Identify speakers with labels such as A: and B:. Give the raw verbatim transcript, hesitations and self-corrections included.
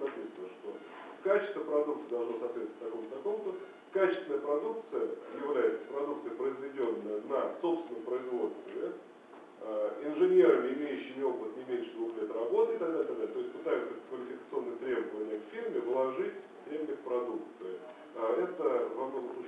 A: написано, что качество продукции должно соответствовать такому-то, такому-то. Качественная продукция является продукцией, произведенной на собственном производстве, инженерами, имеющими опыт не меньше двух лет работы и так далее, так далее. То есть пытаются квалификационные требования к фирме вложить в требования к продукции. Это во многом